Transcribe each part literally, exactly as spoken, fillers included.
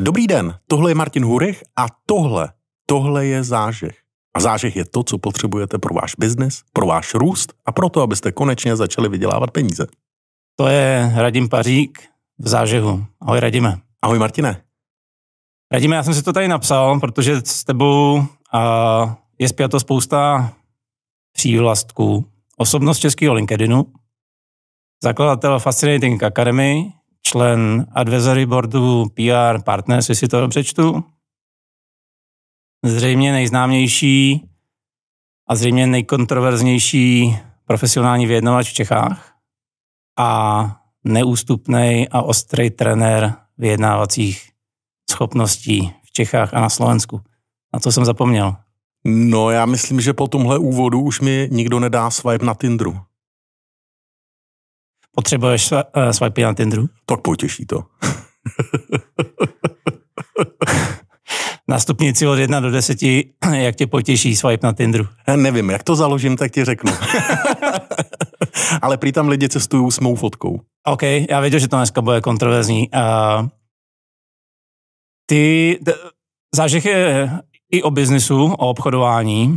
Dobrý den, tohle je Martin Hurich a tohle, tohle je Zážeh. A zážeh je to, co potřebujete pro váš biznis, pro váš růst a pro to, abyste konečně začali vydělávat peníze. To je Radim Pařík v Zážehu. Ahoj Radime. Ahoj Martine. Radime, já jsem si to tady napsal, protože s tebou uh, je spjato spousta přívlastků. Osobnost českého LinkedInu, zakladatel Fascinating Academy, člen advisory boardu P R Partners, jestli to dobře čtu. Zřejmě nejznámější a zřejmě nejkontroverznější profesionální vyjednavač v Čechách a neústupný a ostrý trenér vyjednávacích schopností v Čechách a na Slovensku. Na co jsem zapomněl? No, já myslím, že po tomhle úvodu už mi nikdo nedá swipe na Tinderu. Potřebuješ uh, swipe na Tinderu? Tak potěší to. Na stupnici od jedna do deseti, jak tě potěší swipe na Tinderu? Já nevím, jak to založím, tak ti řeknu. Ale prý tam lidi cestují s mou fotkou. OK, já věděl, že to dneska bude kontroverzní. Uh, ty, t- Zážeh je i o biznisu, o obchodování.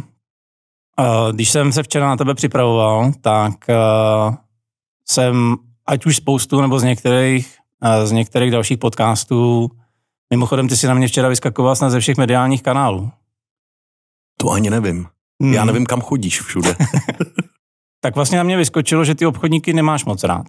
Uh, když jsem se včera na tebe připravoval, tak uh, jsem ať už spoustu nebo z některých, uh, z některých dalších podcastů. Mimochodem, ty si na mě včera vyskakoval snad ze všech mediálních kanálů. To ani nevím. Hmm. Já nevím, kam chodíš všude. Tak vlastně na mě vyskočilo, že ty obchodníky nemáš moc rád.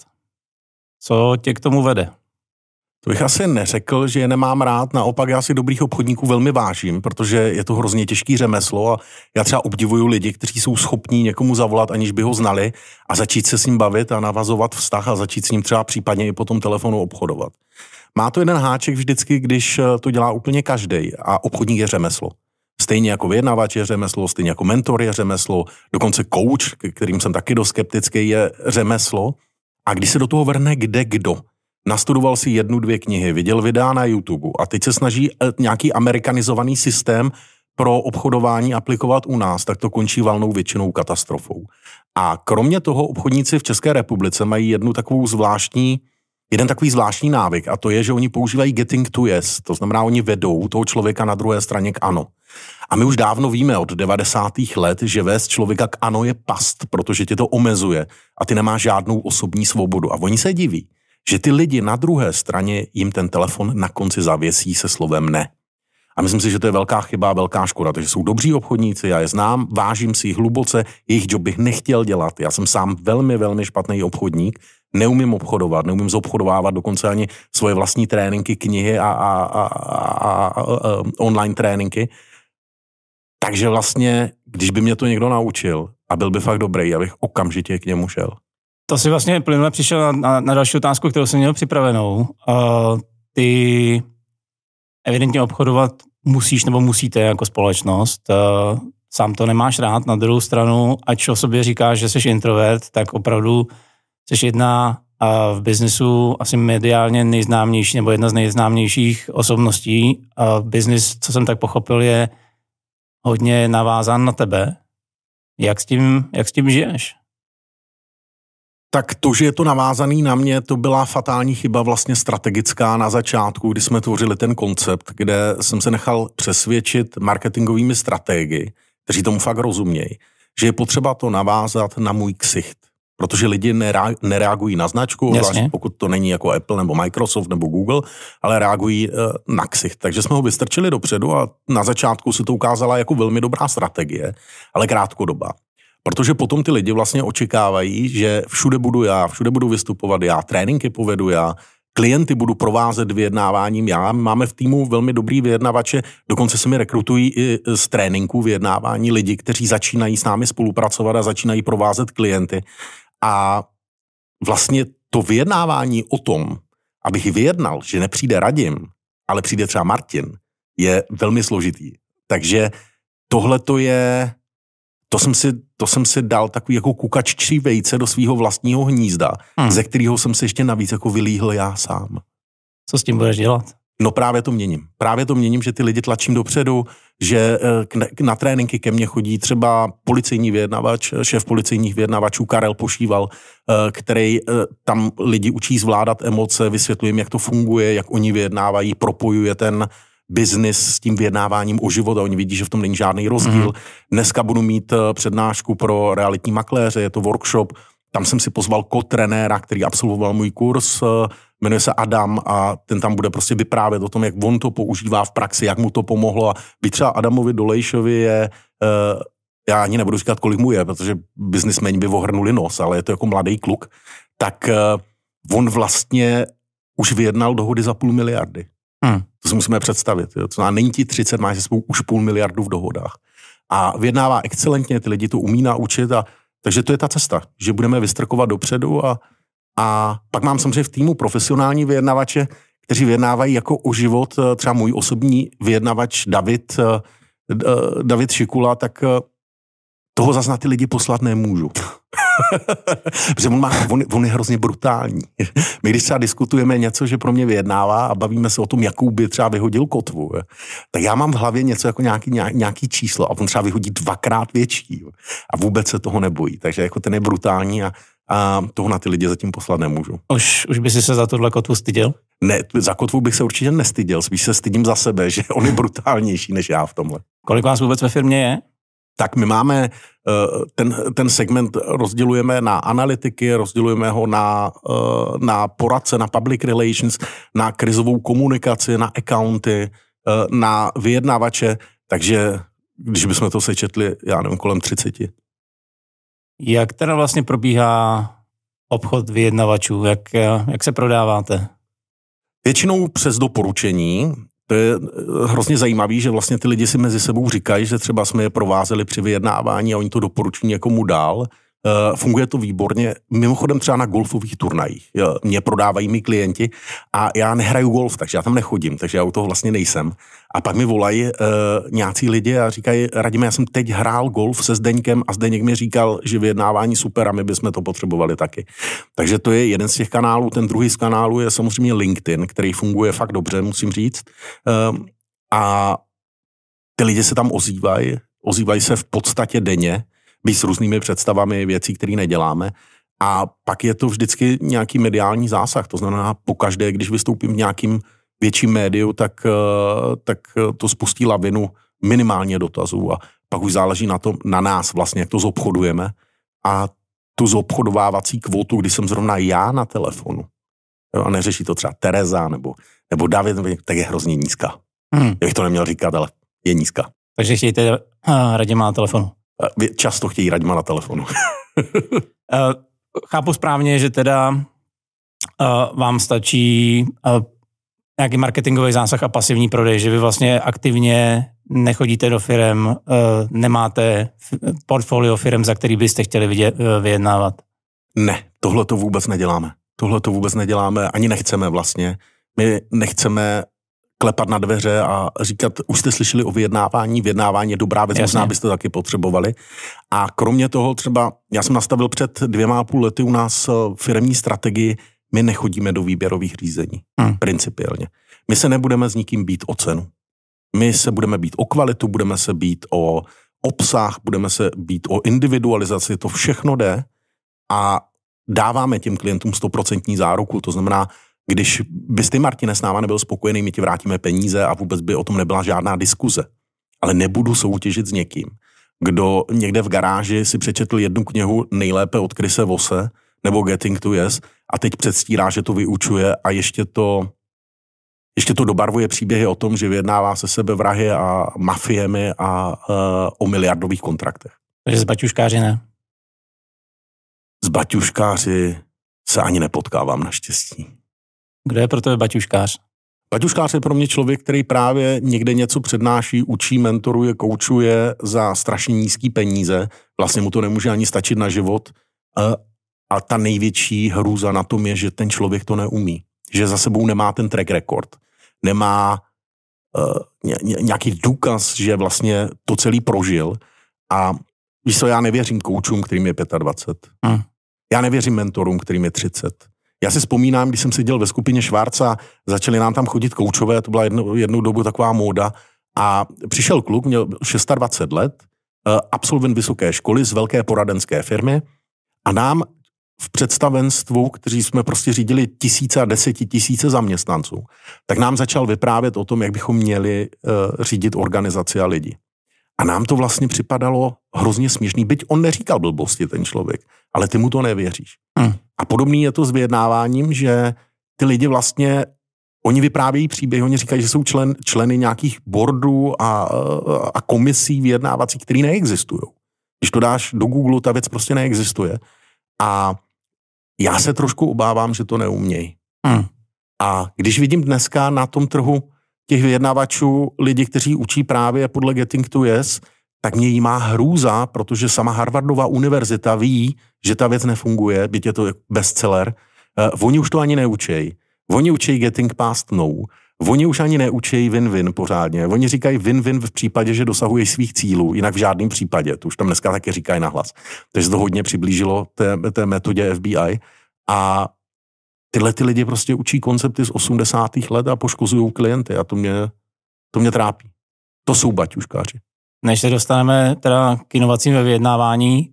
Co tě k tomu vede? To bych asi neřekl, že je nemám rád, naopak já si dobrých obchodníků velmi vážím, protože je to hrozně těžký řemeslo a já třeba obdivuju lidi, kteří jsou schopní někomu zavolat, aniž by ho znali a začít se s ním bavit a navazovat vztah a začít s ním třeba případně i po tom telefonu obchodovat. Má to jeden háček vždycky, když to dělá úplně každej a obchodník je řemeslo. Stejně jako vyjednavač je řemeslo, stejně jako mentor je řemeslo, dokonce coach, kterým jsem taky dost skeptický, je řemeslo. A když se do toho vrhne kde kdo, nastudoval si jednu, dvě knihy, viděl videa na YouTube a teď se snaží nějaký amerikanizovaný systém pro obchodování aplikovat u nás, tak to končí valnou většinou katastrofou. A kromě toho obchodníci v České republice mají jednu takovou zvláštní Jeden takový zvláštní návyk a to je, že oni používají getting to yes, to znamená, oni vedou toho člověka na druhé straně k ano. A my už dávno víme od devadesátých let, že vést člověka k ano je past, protože tě to omezuje a ty nemáš žádnou osobní svobodu. A oni se diví, že ty lidi na druhé straně jim ten telefon na konci zavěsí se slovem ne. A myslím si, že to je velká chyba, velká škoda, takže jsou dobří obchodníci, já je znám, vážím si jich hluboce, jejich job bych nechtěl dělat. Já jsem sám velmi, velmi špatný obchodník, neumím obchodovat, neumím zobchodovávat dokonce ani svoje vlastní tréninky, knihy a, a, a, a, a, a online tréninky. Takže vlastně, když by mě to někdo naučil a byl by fakt dobrý, já bych okamžitě k němu šel. To si vlastně plynule přišel na, na, na další otázku, kterou jsem měl připravenou. Uh, ty evidentně obchodovat musíš nebo musíte jako společnost. Uh, sám to nemáš rád. Na druhou stranu, ač o sobě říkáš, že jsi introvert, tak opravdu jsi jedna uh, v biznesu asi mediálně nejznámější nebo jedna z nejznámějších osobností. Uh, biznis, co jsem tak pochopil, je hodně navázán na tebe. Jak s tím, jak s tím žiješ? Tak to, že je to navázaný na mě, to byla fatální chyba vlastně strategická na začátku, kdy jsme tvořili ten koncept, kde jsem se nechal přesvědčit marketingovými strategy, kteří tomu fakt rozumějí, že je potřeba to navázat na můj ksicht. Protože lidi nereagují na značku, vlastně pokud to není jako Apple nebo Microsoft nebo Google, ale reagují na ksicht. Takže jsme ho vystrčili dopředu a na začátku se to ukázala jako velmi dobrá strategie, ale krátkodoba. Protože potom ty lidi vlastně očekávají, že všude budu já, všude budu vystupovat já, tréninky povedu já, klienty budu provázet vyjednáváním já. Máme v týmu velmi dobrý vyjednavače, dokonce se mi rekrutují i z tréninků vyjednávání lidi, kteří začínají s námi spolupracovat a začínají provázet klienty. A vlastně to vyjednávání o tom, abych vyjednal, že nepřijde Radim, ale přijde třeba Martin, je velmi složitý. Takže tohle to je... To jsem, si, to jsem si dal takový jako kukaččí vejce do svého vlastního hnízda, hmm. ze kterého jsem se ještě navíc jako vylíhl já sám. Co s tím budeš dělat? No právě to měním. Právě to měním, že ty lidi tlačím dopředu, že na tréninky ke mně chodí třeba policejní vyjednavač, šéf policejních vyjednavačů Karel Pošíval, který tam lidi učí zvládat emoce, vysvětluje jim, jak to funguje, jak oni vyjednávají, propojuje ten biznis s tím vyjednáváním o život a oni vidí, že v tom není žádný rozdíl. Mm. Dneska budu mít přednášku pro realitní makléře, je to workshop, tam jsem si pozval ko-trenéra, který absolvoval můj kurz, jmenuje se Adam a ten tam bude prostě vyprávět o tom, jak on to používá v praxi, jak mu to pomohlo a byť třeba Adamovi Dolejšovi je, uh, já ani nebudu říkat, kolik mu je, protože biznismeni by ohrnuli nos, ale je to jako mladý kluk, tak uh, on vlastně už vyjednal dohody za půl miliardy. Hmm. To si musíme představit. Jo. To znamená, není ti třicet, máš spolu už půl miliardu v dohodách. A vyjednává excelentně, ty lidi to umí naučit a takže to je ta cesta, že budeme vystrkovat dopředu a, a pak mám samozřejmě v týmu profesionální vyjednavače, kteří vyjednávají jako o život, třeba můj osobní vyjednavač David, David Šikula, tak toho zas na ty lidi poslat nemůžu. Protože on, má, on, on je hrozně brutální. My když třeba diskutujeme něco, že pro mě vyjednává a bavíme se o tom, jakou by třeba vyhodil kotvu, je, tak já mám v hlavě něco jako nějaký, nějaký číslo a on třeba vyhodí dvakrát větší jo, a vůbec se toho nebojí. Takže jako ten je brutální a, a toho na ty lidi zatím poslat nemůžu. Už, už by si se za tohle kotvu styděl? Ne, za kotvu bych se určitě nestyděl, spíš se stydím za sebe, že on je brutálnější než já v tomhle. Kolik vás vůbec ve firmě je? Tak my máme ten, ten segment rozdělujeme na analytiky, rozdělujeme ho na, na poradce, na public relations, na krizovou komunikaci, na accounty, na vyjednavače, takže když bychom to sečetli, já nevím, kolem třiceti. Jak teda vlastně probíhá obchod vyjednavačů? Jak, jak se prodáváte? Většinou přes doporučení. To je hrozně zajímavý, že vlastně ty lidi si mezi sebou říkají, že třeba jsme je provázeli při vyjednávání a oni to doporučí někomu dál. Funguje to výborně. Mimochodem třeba na golfových turnajích. Mě prodávají mi klienti a já nehraju golf, takže já tam nechodím, takže já u toho vlastně nejsem. A pak mi volají uh, nějací lidi a říkají, Radime, já jsem teď hrál golf se Zdeňkem a Zdeněk mi říkal, že vyjednávání super a my bychom to potřebovali taky. Takže to je jeden z těch kanálů. Ten druhý z kanálů je samozřejmě LinkedIn, který funguje fakt dobře, musím říct. Uh, a ty lidi se tam ozývají, ozývají se v podstatě denně, být s různými představami věcí, které neděláme. A pak je to vždycky nějaký mediální zásah. To znamená, pokaždé, když vystoupím v nějakým větším médiu, tak, tak to spustí lavinu minimálně dotazů. A pak už záleží na, to, na nás vlastně, jak to zobchodujeme. A tu zobchodovávací kvotu, když jsem zrovna já na telefonu, jo, a neřeší to třeba Tereza nebo, nebo David, tak je hrozně nízká. Hmm. Já bych to neměl říkat, ale je nízká. Takže chtějte Radima na telefonu. Často chtějí Radima na telefonu. Chápu správně, že teda uh, vám stačí uh, nějaký marketingový zásah a pasivní prodej, že vy vlastně aktivně nechodíte do firem, uh, nemáte portfolio firem, za který byste chtěli vidět, uh, vyjednávat. Ne, tohle to vůbec neděláme. Tohle to vůbec neděláme, ani nechceme vlastně. My nechceme klepat na dveře a říkat, už jste slyšeli o vyjednávání, vyjednávání je dobrá věc, možná byste to taky potřebovali. A kromě toho třeba, já jsem nastavil před dvěma a půl lety u nás firemní strategii, my nechodíme do výběrových řízení, hmm. principiálně. My se nebudeme s nikým být o cenu. My se budeme být o kvalitu, budeme se být o obsah, budeme se být o individualizaci, to všechno jde a dáváme těm klientům stoprocentní záruku, to znamená, když bys ty, Martine, s náma nebyl spokojený, my ti vrátíme peníze a vůbec by o tom nebyla žádná diskuze. Ale nebudu soutěžit s někým, kdo někde v garáži si přečetl jednu knihu nejlépe od Chrise Vosse nebo Getting to Yes a teď předstírá, že to vyučuje a ještě to, ještě to dobarvuje příběhy o tom, že vyjednává se sebevrahy a mafiemi a uh, o miliardových kontraktech. Takže z baťuškáři ne? Z baťuškáři se ani nepotkávám naštěstí. Kdo je pro tebe baťuškář? Baťuškář je pro mě člověk, který právě někde něco přednáší, učí, mentoruje, koučuje za strašně nízký peníze. Vlastně mu to nemůže ani stačit na život. A ta největší hrůza na tom je, že ten člověk to neumí. Že za sebou nemá ten track record. Nemá uh, nějaký důkaz, že vlastně to celý prožil. A víš co, já nevěřím koučům, kterým je dvacet pět. Hmm. Já nevěřím mentorům, kterým je třicet. Já si vzpomínám, když jsem seděl ve skupině Schwarz a začali nám tam chodit koučové, to byla jednou, jednou dobu taková móda, a přišel kluk, měl dvacet šest let, absolvent vysoké školy z velké poradenské firmy a nám v představenstvu, kteří jsme prostě řídili tisíce a desetitisíce zaměstnanců, tak nám začal vyprávět o tom, jak bychom měli uh, řídit organizaci a lidi. A nám to vlastně připadalo hrozně směšný, byť on neříkal blbosti ten člověk, ale ty mu to nevěříš. Hmm. A podobný je to s vyjednáváním, že ty lidi vlastně, oni vyprávějí příběhy, oni říkají, že jsou člen, členy nějakých boardů a, a komisí vyjednávací, které neexistují. Když to dáš do Google, ta věc prostě neexistuje. A já se trošku obávám, že to neumějí. Hmm. A když vidím dneska na tom trhu těch vyjednávačů lidi, kteří učí právě podle Getting to Yes, tak mě jí má hrůza, protože sama Harvardova univerzita ví, že ta věc nefunguje, byť je to bestseller. Uh, oni už to ani neučejí. Oni učí Getting Past No. Oni už ani neučejí win-win pořádně. Oni říkají win-win v případě, že dosahují svých cílů, jinak v žádném případě. To už tam dneska taky říkají nahlas. Takže to hodně přiblížilo té, té metodě F B I. A tyhle ty lidi prostě učí koncepty z osmdesátých let a poškozují klienty a to mě, to mě trápí. To jsou baťuškáři. Než se dostaneme teda k inovacím ve vyjednávání,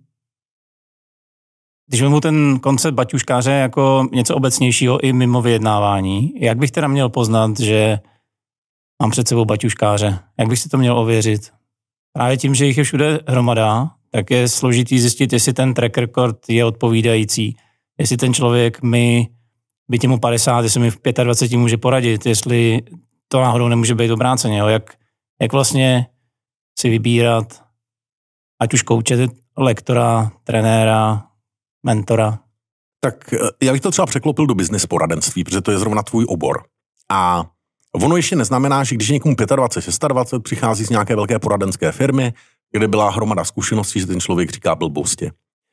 když vezmu ten koncept baťuškáře jako něco obecnějšího i mimo vyjednávání, jak bych teda měl poznat, že mám před sebou baťuškáře? Jak bych si to měl ověřit? Právě tím, že jich je všude hromada, tak je složitý zjistit, jestli ten track record je odpovídající, jestli ten člověk mi, byť mu padesát, jestli mi v dvacet pět může poradit, jestli to náhodou nemůže být obráceně. Jo? Jak, jak vlastně si vybírat, ať už kouče, lektora, trenéra, mentora. Tak já bych to třeba překlopil do business poradenství, protože to je zrovna tvůj obor. A ono ještě neznamená, že když někomu dvacet pět, dvacet šest přichází z nějaké velké poradenské firmy, kde byla hromada zkušeností, že ten člověk říká blbosti.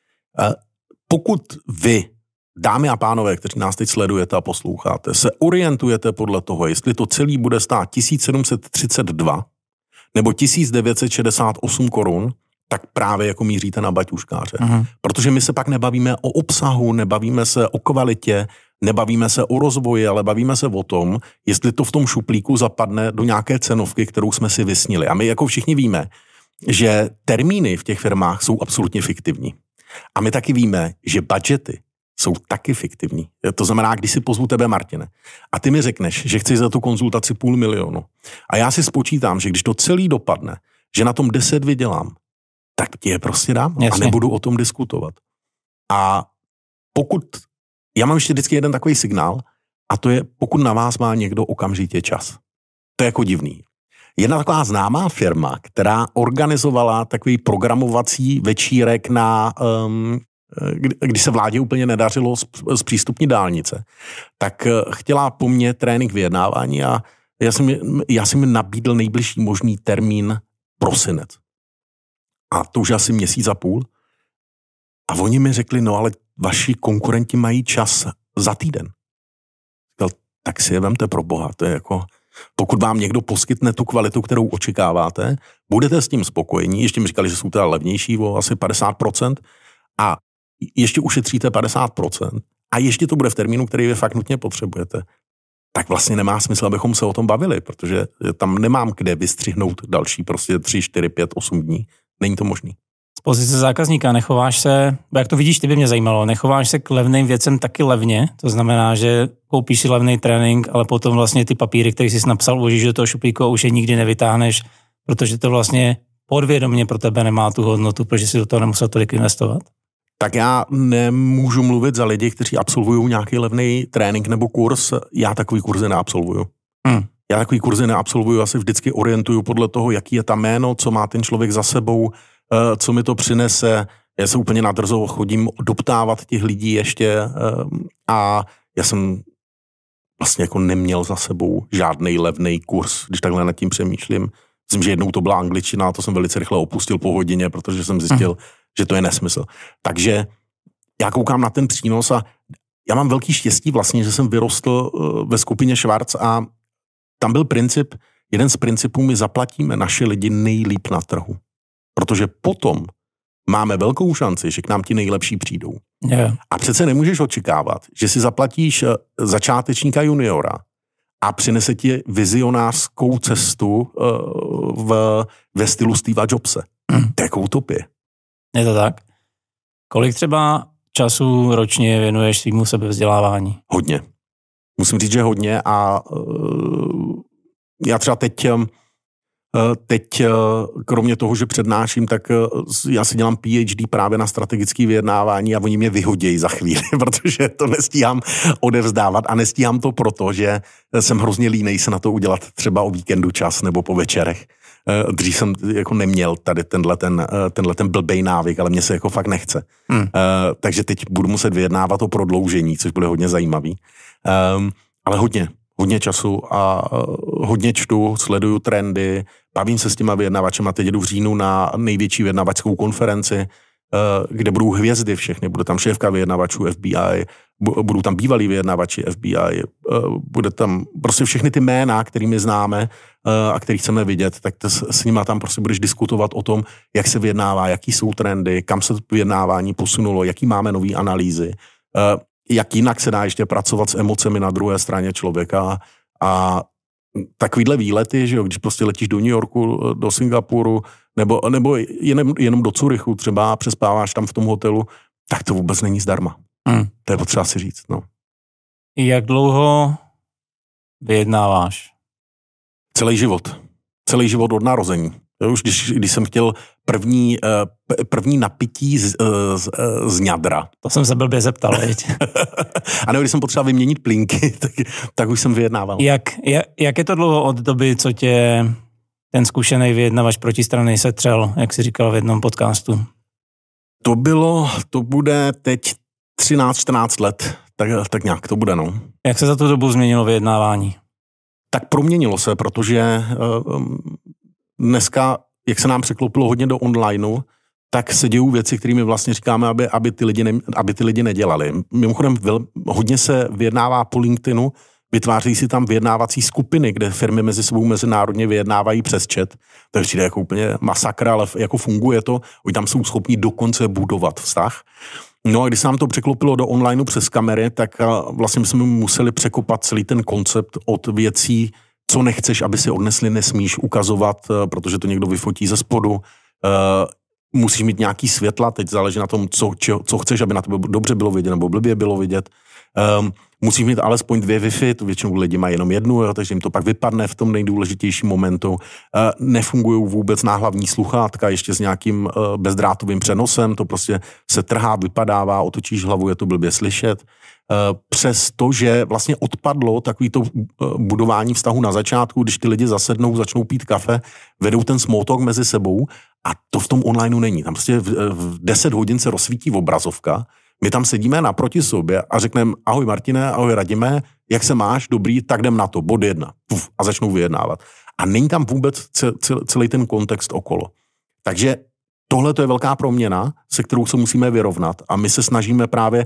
Pokud vy, dámy a pánové, kteří nás teď sledujete a posloucháte, se orientujete podle toho, jestli to celý bude stát tisíc sedm set třicet dva nebo tisíc devět set šedesát osm korun, tak právě jako míříte na baťuškáře. Uh-huh. Protože my se pak nebavíme o obsahu, nebavíme se o kvalitě, nebavíme se o rozvoji, ale bavíme se o tom, jestli to v tom šuplíku zapadne do nějaké cenovky, kterou jsme si vysnili. A my jako všichni víme, že termíny v těch firmách jsou absolutně fiktivní. A my taky víme, že budžety jsou taky fiktivní. To znamená, když si pozvu tebe, Martine, a ty mi řekneš, že chceš za tu konzultaci půl milionu. A já si spočítám, že když to celý dopadne, že na tom deset vydělám, tak ti je prostě dám. Jasně. A nebudu o tom diskutovat. A pokud, já mám ještě vždycky jeden takový signál, a to je, pokud na vás má někdo okamžitě čas. To je jako divný. Jedna taková známá firma, která organizovala takový programovací večírek na, um, kdy, kdy se vládě úplně nedařilo zpřístupnit dálnice, tak chtěla po mně trénink vyjednávání a já jsem, já jsem mi nabídl nejbližší možný termín prosinec. A to už asi měsíc a půl. A oni mi řekli, no ale vaši konkurenti mají čas za týden. Říkal, tak si je vemte pro boha. To je jako, pokud vám někdo poskytne tu kvalitu, kterou očekáváte, budete s tím spokojení. Ještě mi říkali, že jsou teda levnější o asi padesát procent a ještě ušetříte padesát procent a ještě to bude v termínu, který vy fakt nutně potřebujete. Tak vlastně nemá smysl, abychom se o tom bavili, protože tam nemám kde vystřihnout další prostě tři, čtyři, pět, osm dní. Není to možný. Z pozice zákazníka nechováš se, jak to vidíš, ty by mě zajímalo, nechováš se k levným věcem taky levně, to znamená, že koupíš si levný trénink, ale potom vlastně ty papíry, které jsi napsal, uložíš do toho šuplíku a už je nikdy nevytáhneš, protože to vlastně podvědomě pro tebe nemá tu hodnotu, protože si do toho nemusel tolik investovat? Tak já nemůžu mluvit za lidi, kteří absolvují nějaký levný trénink nebo kurz, já takový kurzy neabsolvuju. Hmm. Já takový kurzy neabsolvuju, asi vždycky orientuju podle toho, jaký je tam jméno, co má ten člověk za sebou, co mi to přinese. Já se úplně nadrzo chodím doptávat těch lidí ještě a já jsem vlastně jako neměl za sebou žádnej levný kurz, když takhle nad tím přemýšlím. Myslím, že jednou to byla angličtina a to jsem velice rychle opustil po hodině, protože jsem zjistil, hmm. že to je nesmysl. Takže já koukám na ten přínos a já mám velký štěstí vlastně, že jsem vyrostl ve skupině Schwarz a tam byl princip, jeden z principů, my zaplatíme naše lidi nejlíp na trhu. Protože potom máme velkou šanci, že k nám ti nejlepší přijdou. Yeah. A přece nemůžeš očekávat, že si zaplatíš začátečníka juniora a přinese ti vizionářskou cestu v, ve stylu Steva Jobse. Mm. To je jako utopie. Je to tak? Kolik třeba času ročně věnuješ svýmu sebevzdělávání? Hodně. Musím říct, že hodně a uh, já třeba teď, uh, teď uh, kromě toho, že přednáším, tak uh, já si dělám P H D právě na strategické vyjednávání a oni mě vyhodějí za chvíli, protože to nestíhám odevzdávat a nestíhám to proto, že jsem hrozně línej se na to udělat třeba o víkendu čas nebo po večerech. Dřív jsem jako neměl tady tenhle ten, tenhle ten blbej návyk, ale mně se jako fakt nechce. Hmm. Uh, takže teď budu muset vyjednávat o prodloužení, což bude hodně zajímavý. Um, ale hodně, hodně času a uh, hodně čtu, sleduju trendy, bavím se s těma vyjednavačema, teď jdu v říjnu na největší vyjednavačskou konferenci, uh, kde budou hvězdy všechny, bude tam šéfka vyjednavačů F B I, budou tam bývalí vyjednavači F B I, bude tam prostě všechny ty jména, kterými známe a který chceme vidět, tak s nima tam prostě budeš diskutovat o tom, jak se vyjednává, jaký jsou trendy, kam se vyjednávání posunulo, jaký máme nový analýzy, jak jinak se dá ještě pracovat s emocemi na druhé straně člověka a takovýhle výlety, že jo, když prostě letíš do New Yorku, do Singapuru, nebo, nebo jenom, jenom do Curychu třeba, přespáváš tam v tom hotelu, tak to vůbec není zdarma. Hmm. To je potřeba si říct, no. Jak dlouho vyjednáváš? Celý život. Celý život od narození. Už když, když jsem chtěl první, první napití z, z, z ňadra. To jsem se blbě zeptal, veď. A nebo když jsem potřeboval vyměnit plínky, tak, tak už jsem vyjednával. Jak, jak, jak je to dlouho od doby, co tě ten zkušený vyjednavač protistrany setřel, jak jsi říkal v jednom podcastu? To bylo, to bude teď třináct čtrnáct let, tak, tak nějak to bude, no. Jak se za tu dobu změnilo vyjednávání? Tak proměnilo se, protože uh, dneska, jak se nám překlopilo hodně do onlineu, tak se dějou věci, kterými vlastně říkáme, aby, aby, ty, lidi ne, aby ty lidi nedělali. Mimochodem vel, hodně se vyjednává po LinkedInu, vytváří si tam vyjednávací skupiny, kde firmy mezi sebou mezinárodně vyjednávají přes chat. To je přijde jako úplně masakra, ale jako funguje to. Oni tam jsou schopni dokonce budovat vztah. No a když se nám to překlopilo do onlineu přes kamery, tak vlastně jsme museli překopat celý ten koncept od věcí, co nechceš, aby si odnesli, nesmíš ukazovat, protože to někdo vyfotí ze spodu. Musíš mít nějaký světla, teď záleží na tom, co, čo, co chceš, aby na tebe dobře bylo vidět nebo blbě bylo vidět. Um, musíš mít alespoň dvě Wi-Fi, to většinou lidi mají jenom jednu, jo, takže jim to pak vypadne v tom nejdůležitějším momentu. Uh, nefungují vůbec náhlavní sluchátka, ještě s nějakým uh, bezdrátovým přenosem, to prostě se trhá, vypadává, otočíš hlavu, je to blbě slyšet. Uh, přes to, že vlastně odpadlo takovýto uh, budování vztahu na začátku, když ty lidi zasednou, začnou pít kafe, vedou ten small talk mezi sebou a to v tom onlineu není. Tam prostě v, v deset hodin se rozsvítí obrazovka, my tam sedíme naproti sobě a řekneme ahoj Martine, ahoj Radime, jak se máš, dobrý, tak jdem na to, bod jedna. Puf, a začnou vyjednávat. A není tam vůbec celý ten kontext okolo. Takže tohle to je velká proměna, se kterou se musíme vyrovnat a my se snažíme právě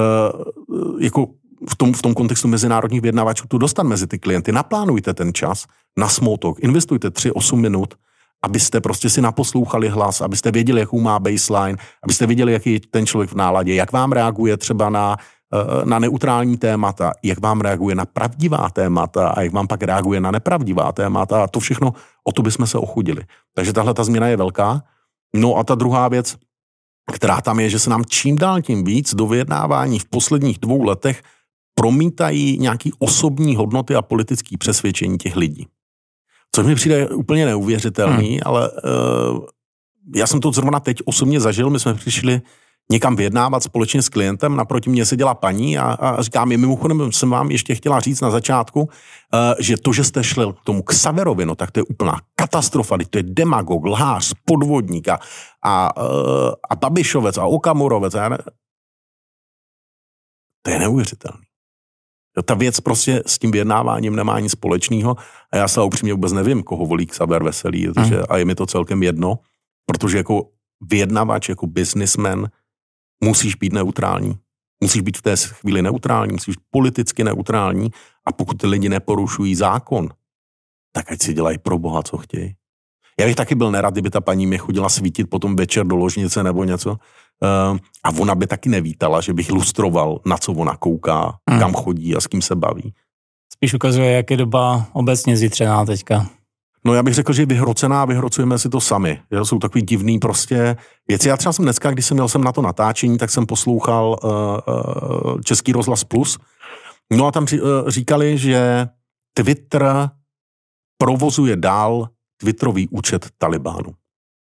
uh, jako v tom, v tom kontextu mezinárodních vyjednávačů to dostat mezi ty klienty. Naplánujte ten čas na small talk, investujte tři osm minut, abyste prostě si naposlouchali hlas, abyste věděli, jakou má baseline, abyste věděli, jaký je ten člověk v náladě, jak vám reaguje třeba na, na neutrální témata, jak vám reaguje na pravdivá témata a jak vám pak reaguje na nepravdivá témata a to všechno, o to bychom se ochudili. Takže tahle ta změna je velká. No a ta druhá věc, která tam je, že se nám čím dál tím víc do vyjednávání v posledních dvou letech promítají nějaký osobní hodnoty a politické přesvědčení těch lidí. Což mi přijde úplně neuvěřitelný, hmm. ale uh, já jsem to zrovna teď osobně zažil, my jsme přišli někam vyjednávat společně s klientem, naproti mě seděla paní a, a říká mi, mimochodem jsem vám ještě chtěla říct na začátku, uh, že to, že jste šli k tomu Xaverovi, no tak to je úplná katastrofa, to je demagog, lhář, podvodník a, a, uh, a Babišovec a Okamurovec. A ne... To je neuvěřitelný. Ta věc prostě s tím vyjednáváním nemá nic společného a já se upřímně vůbec nevím, koho volí Xaver Veselý, protože, mm. a je mi to celkem jedno, protože jako vyjednavač, jako businessman musíš být neutrální. Musíš být v té chvíli neutrální, musíš být politicky neutrální a pokud ty lidi neporušují zákon, tak ať si dělají pro Boha, co chtějí. Já bych taky byl nerad, kdyby ta paní mě chodila svítit potom večer do ložnice nebo něco. Uh, a ona by taky nevítala, že bych lustroval, na co ona kouká, hmm. kam chodí a s kým se baví. Spíš ukazuje, jak je doba obecně zjitřená teďka. No já bych řekl, že je vyhrocená, vyhrocujeme si to sami. Že jsou takový divný prostě věci. Já třeba jsem dneska, když jsem měl jsem na to natáčení, tak jsem poslouchal uh, uh, Český rozhlas Plus. No a tam uh, říkali, že Twitter provozuje dál Twitterový účet Talibánu.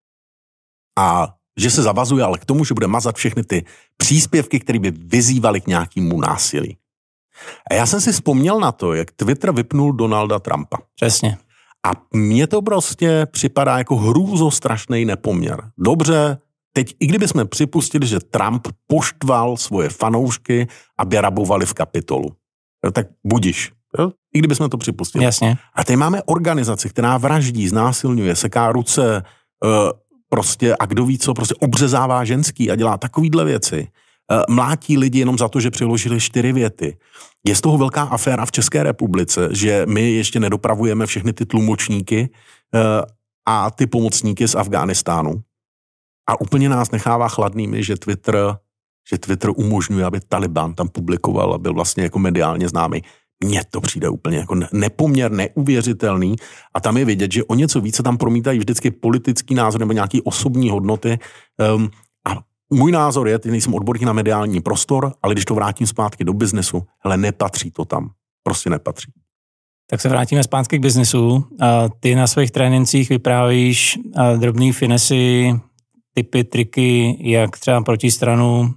A že se zavazuje ale k tomu, že bude mazat všechny ty příspěvky, které by vyzývaly k nějakému násilí. A já jsem si vzpomněl na to, jak Twitter vypnul Donalda Trumpa. Přesně. A mně to prostě připadá jako hrůzostrašný nepoměr. Dobře, teď i kdyby jsme připustili, že Trump poštval svoje fanoušky, aby rabovali v Kapitolu. Jo, tak budiš. Jo? I kdyby jsme to připustili. Jasně. A teď máme organizaci, která vraždí, znásilňuje, seká ruce, uh, prostě a kdo ví co, prostě obřezává ženský a dělá takovýhle věci. Uh, mlátí lidi jenom za to, že přiložili čtyři věty. Je z toho velká aféra v České republice, že my ještě nedopravujeme všechny ty tlumočníky uh, a ty pomocníky z Afghánistánu. A úplně nás nechává chladnými, že Twitter, že Twitter umožňuje, aby Taliban tam publikoval a byl vlastně jako mediálně známý. Mně to přijde úplně jako nepoměr, neuvěřitelný a tam je vidět, že o něco více tam promítají vždycky politický názor nebo nějaký osobní hodnoty. Um, a můj názor je, ty nejsem odborník na mediální prostor, ale když to vrátím zpátky do biznesu, hele, nepatří to tam. Prostě nepatří. Tak se vrátíme zpátky k biznesu. Ty na svých trénincích vyprávíš drobný finesy, typy, triky, jak třeba protistranu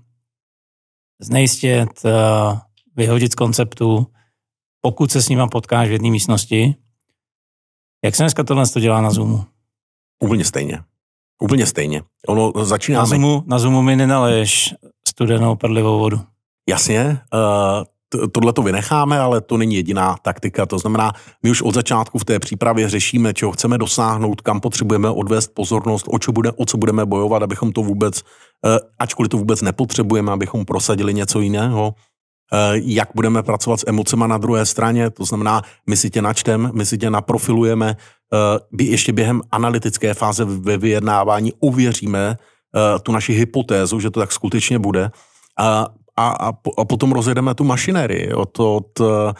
znejistět, vyhodit z konceptu, pokud se s nima potkáš v jedné místnosti. Jak se dneska tohle to dělá na Zoomu? Úplně stejně. Úplně stejně. Ono začíná... Na Zoomu, na Zoomu mi nenaleješ studenou prdlivou vodu. Jasně, uh, tohle to vynecháme, ale to není jediná taktika. To znamená, my už od začátku v té přípravě řešíme, čeho chceme dosáhnout, kam potřebujeme odvést pozornost, o co, bude, o co budeme bojovat, abychom to vůbec, uh, ačkoliv to vůbec nepotřebujeme, abychom prosadili něco jiného. Jak budeme pracovat s emocema na druhé straně, to znamená, my si tě načtem, my si tě naprofilujeme, ještě během analytické fáze ve vyjednávání ověříme tu naši hypotézu, že to tak skutečně bude a, a, a potom rozjedeme tu mašinérii od, od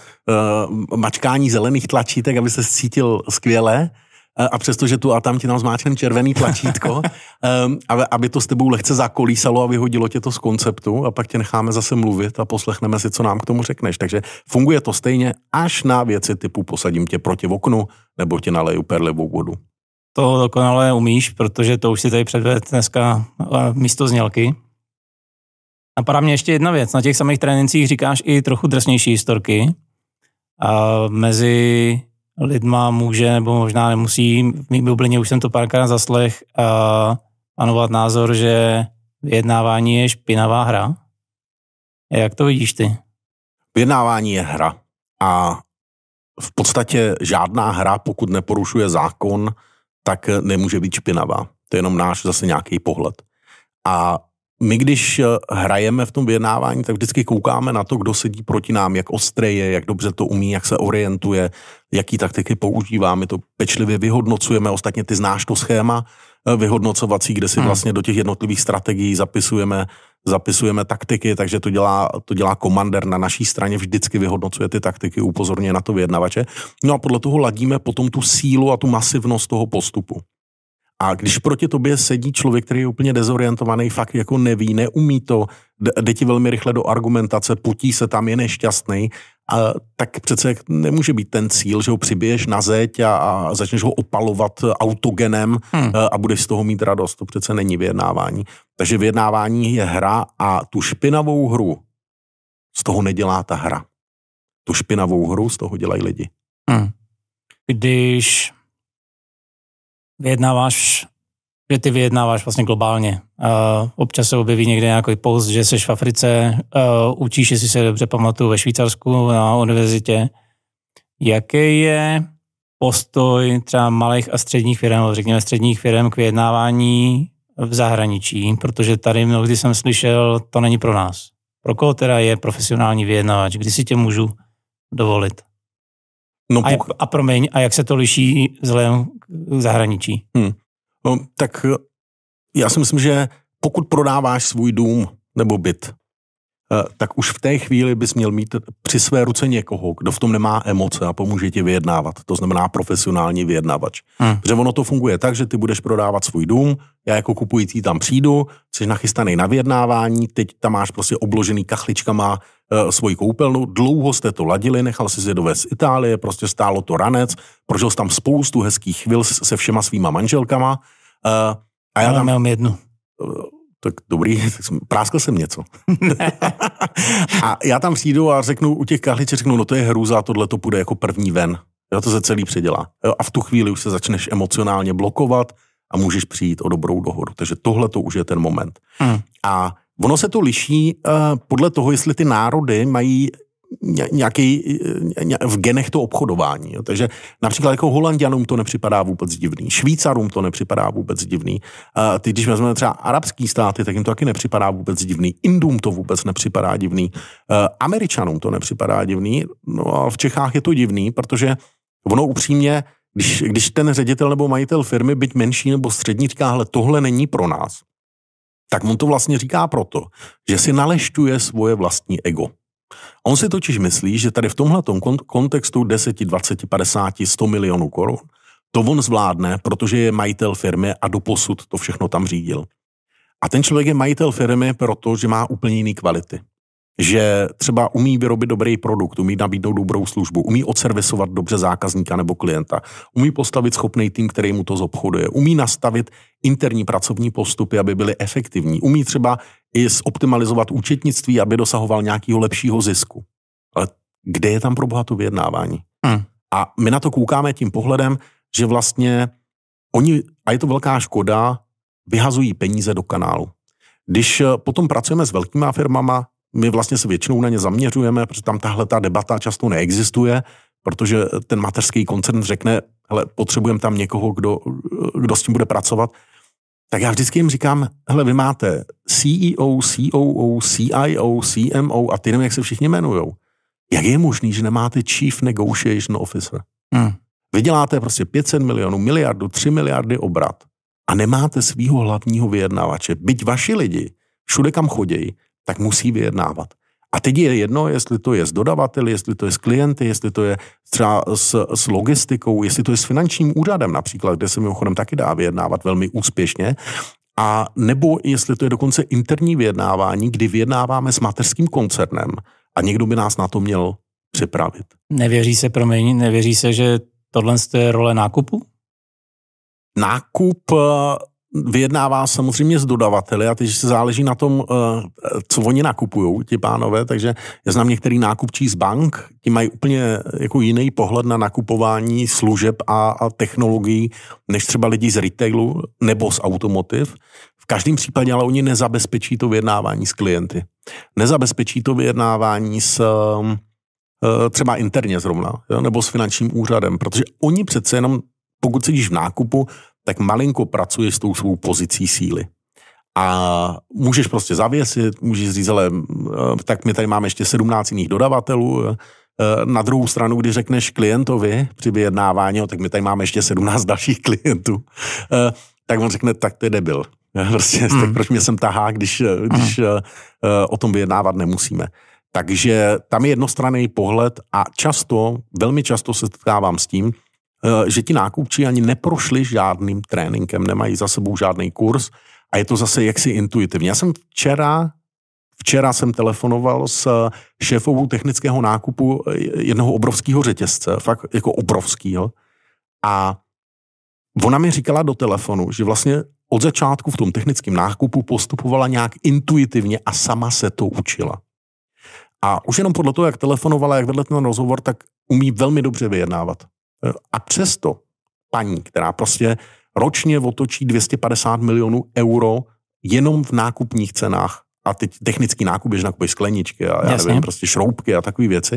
mačkání zelených tlačítek, aby se cítil skvěle, a přestože tu a tam ti tam zmáčknem červený tlačítko, aby, aby to s tebou lehce zakolísalo a vyhodilo tě to z konceptu a pak tě necháme zase mluvit a poslechneme si, co nám k tomu řekneš. Takže funguje to stejně až na věci typu posadím tě proti oknu nebo tě naleju perlivou vodu. To dokonale umíš, protože to už si tady předved dneska místo znělky. Napadá mě ještě jedna věc. Na těch samých trénincích říkáš i trochu drsnější historky. A mezi lidma může, nebo možná nemusí, v mý bublině už jsem to párkrát zaslech, a panovat názor, že vyjednávání je špinavá hra. Jak to vidíš ty? Vyjednávání je hra a v podstatě žádná hra, pokud neporušuje zákon, tak nemůže být špinavá. To je jenom náš zase nějaký pohled. A my, když hrajeme v tom vyjednávání, tak vždycky koukáme na to, kdo sedí proti nám, jak ostrý je, jak dobře to umí, jak se orientuje, jaký taktiky používá. My to pečlivě vyhodnocujeme. Ostatně ty znáš to schéma vyhodnocovací, kde si vlastně do těch jednotlivých strategií zapisujeme, zapisujeme taktiky, takže to dělá, to dělá komandér na naší straně, vždycky vyhodnocuje ty taktiky, upozorňuje na to vyjednavače. No a podle toho ladíme potom tu sílu a tu masivnost toho postupu. A když proti tobě sedí člověk, který je úplně dezorientovaný, fakt jako neví, neumí to, jde ti velmi rychle do argumentace, potí se tam, je nešťastný, a tak přece nemůže být ten cíl, že ho přibiješ na zeď a, a začneš ho opalovat autogenem hmm. a budeš z toho mít radost. To přece není vyjednávání. Takže vyjednávání je hra a tu špinavou hru z toho nedělá ta hra. Tu špinavou hru z toho dělají lidi. Hmm. Když vyjednáváš, že ty vyjednáváš vlastně globálně. Uh, občas se objeví někde nějaký post, že jsi v Africe, uh, učíš, jestli se dobře pamatuju, ve Švýcarsku na univerzitě. Jaký je postoj třeba malých a středních firm, řekněme středních firm k vyjednávání v zahraničí? Protože tady mnohdy jsem slyšel, to není pro nás. Pro koho teda je profesionální vyjednávač? Kdy si tě můžu dovolit? No, a, jak, a promiň, a jak se to liší vzhledem k zahraničí? Hmm. No, tak já si myslím, že pokud prodáváš svůj dům nebo byt, tak už v té chvíli bys měl mít při své ruce někoho, kdo v tom nemá emoce a pomůže ti vyjednávat. To znamená profesionální vyjednavač. Hmm. Protože ono to funguje tak, že ty budeš prodávat svůj dům, já jako kupující tam přijdu, jsi nachystaný na vyjednávání, teď tam máš prostě obložený kachličkama e, svoji koupelnu, dlouho jste to ladili, nechal si je dovést z Itálie, prostě stálo to ranec, prožil jsi tam spoustu hezkých chvil se všema svýma manželkama. E, a já tam... mám jednu. Tak dobrý, tak jsem, práskal jsem něco. A já tam přijdu a řeknu, u těch kahliček řeknu, no to je hrůza, tohle to půjde jako první ven. Jo, to se celý předělá. Jo, a v tu chvíli už se začneš emocionálně blokovat a můžeš přijít o dobrou dohodu. Takže tohle to už je ten moment. Hmm. A ono se to liší uh, podle toho, jestli ty národy mají nějaký v genech to obchodování. Jo. Takže například jako Holanďanům to nepřipadá vůbec divný, Švýcarům to nepřipadá vůbec divný. Uh, ty, když vezmeme třeba arabský státy, tak jim to taky nepřipadá vůbec divný. Indům to vůbec nepřipadá divný. Uh, Američanům to nepřipadá divný. No a v Čechách je to divný, protože ono upřímně, když, když ten ředitel nebo majitel firmy, byť menší nebo střední, říká, hele, tohle není pro nás, tak on to vlastně říká proto, že si nalešťuje svoje vlastní ego. On si totiž myslí, že tady v tomhletom kontextu deset, dvacet, padesát, sto milionů korun to on zvládne, protože je majitel firmy a doposud to všechno tam řídil. A ten člověk je majitel firmy, protože má úplně jiný kvality. Že třeba umí vyrobit dobrý produkt, umí nabídnout dobrou službu, umí odservisovat dobře zákazníka nebo klienta, umí postavit schopný tým, který mu to zobchoduje, umí nastavit interní pracovní postupy, aby byly efektivní, umí třeba i zoptimalizovat účetnictví, aby dosahoval nějakého lepšího zisku. Ale kde je tam pro boha to vyjednávání? Hmm. A my na to koukáme tím pohledem, že vlastně oni, a je to velká škoda, vyhazují peníze do kanálu. Když potom pracujeme s velkýma firmama, my vlastně se většinou na ně zaměřujeme, protože tam tahle ta debata často neexistuje, protože ten mateřský koncern řekne, hele, potřebujeme tam někoho, kdo, kdo s tím bude pracovat. Tak já vždycky jim říkám, hele, vy máte C E O, C O O, C I O, C M O a ty nevím, jak se všichni jmenujou. Jak je možný, že nemáte Chief Negotiation Officer? Hmm. Vy děláte prostě pět set milionů, miliardu, tři miliardy obrat a nemáte svýho hlavního vyjednavače. Byť vaši lidi všude kam chodějí, tak musí vyjednávat. A teď je jedno, jestli to je s dodavateli, jestli to je s klienty, jestli to je třeba s, s logistikou, jestli to je s finančním úřadem například, kde se mimochodem taky dá vyjednávat velmi úspěšně, a nebo jestli to je dokonce interní vyjednávání, kdy vyjednáváme s mateřským koncernem a někdo by nás na to měl připravit. Nevěří se, promiň, nevěří se, že tohle je role nákupu? Nákup vyjednává samozřejmě s dodavateli a teď se záleží na tom, co oni nakupují, ti pánové, takže já znám některý nákupčí z bank, ti mají úplně jako jiný pohled na nakupování služeb a, a technologií, než třeba lidi z retailu nebo z automotiv. V každém případě ale oni nezabezpečí to vyjednávání s klienty. Nezabezpečí to vyjednávání s třeba interně zrovna, jo, nebo s finančním úřadem, protože oni přece jenom, pokud sedíš v nákupu, tak malinko pracuješ s tou svou pozicí síly. A můžeš prostě zavěsit, můžeš říct, ale tak my tady máme ještě sedmnáct jiných dodavatelů. Na druhou stranu, když řekneš klientovi při vyjednávání, tak my tady máme ještě sedmnáct dalších klientů, tak on řekne, tak to je debil. Prostě, mm. tak proč mě sem tahá, když, když mm. o tom vyjednávat nemusíme. Takže tam je jednostranný pohled a často, velmi často se setkávám s tím, že ti nákupčí ani neprošli žádným tréninkem, nemají za sebou žádný kurz a je to zase jaksi intuitivně. Já jsem včera, včera jsem telefonoval s šéfovou technického nákupu jednoho obrovského řetězce, fakt jako obrovského, a ona mi říkala do telefonu, že vlastně od začátku v tom technickém nákupu postupovala nějak intuitivně a sama se to učila. A už jenom podle toho, jak telefonovala, jak vedle ten rozhovor, tak umí velmi dobře vyjednávat. A přesto paní, která prostě ročně otočí dvě stě padesát milionů euro jenom v nákupních cenách, a teď technický nákup, že nakupuješ skleničky a já Jasně. nevím, prostě šroubky a takové věci,